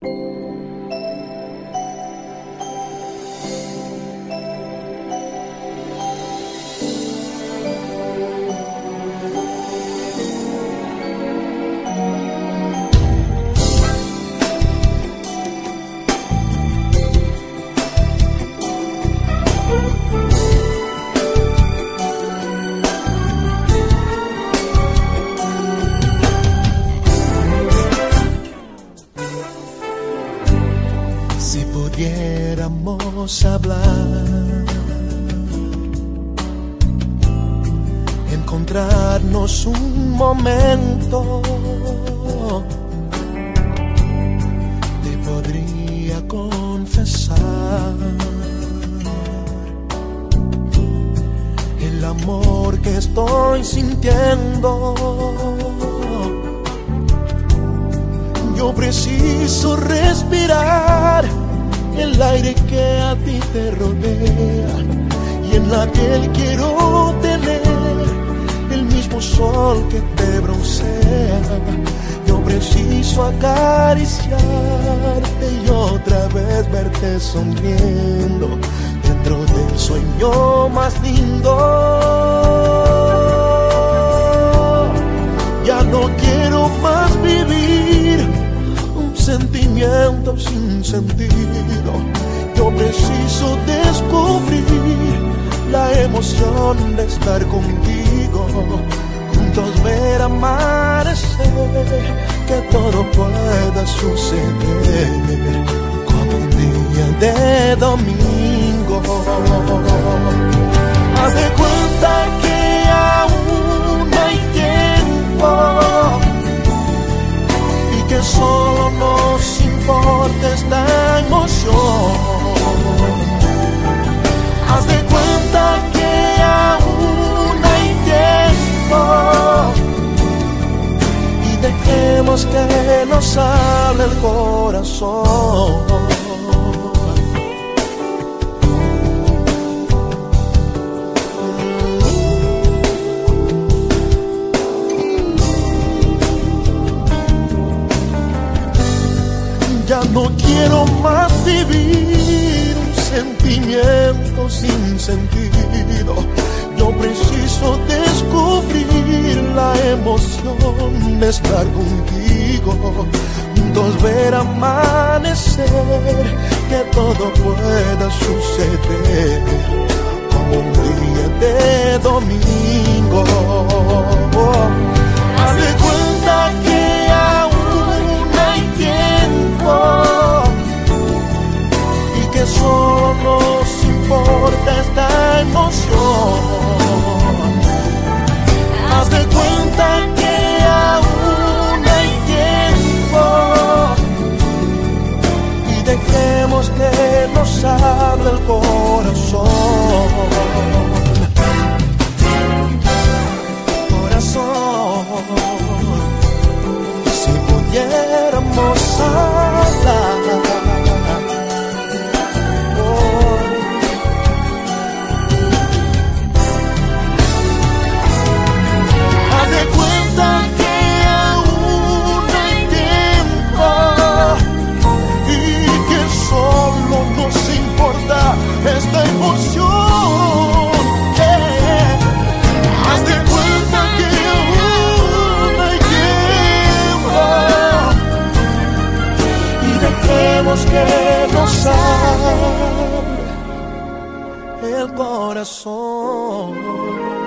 pudiéramos hablar, encontrarnos un momento, te podría confesar el amor que estoy sintiendo. Yo preciso respirar el aire que a ti te rodea, y en la piel quiero tener el mismo sol que te broncea. Yo preciso acariciarte y otra vez verte sonriendo dentro del sueño más lindo. Ya no quiero más vivir un sentimiento sin sentido. Yo preciso descubrir la emoción de estar contigo, juntos ver amanecer, que todo pueda suceder como un día de domingo. Haz de cuenta que aún hay tiempo y que solo nos importa esta emoción. Haz de cuenta que aún hay tiempo y dejemos que nos hable el corazón. Ya no quiero más vivir un sentimiento sin sentido. Yo preciso descubrir la emoción de estar contigo, juntos ver amanecer, que todo pueda suceder como un día de domingo. Haz de cuenta que aún hay tiempo y que solo nos importa esta emoción. Haz de cuenta que aún hay tiempo y dejemos que nos hable el corazón. Corazón, si pudiéramos hablar. Esta emoción, haz de cuenta que aún hay tiempo y dejemos que nos hable el corazón.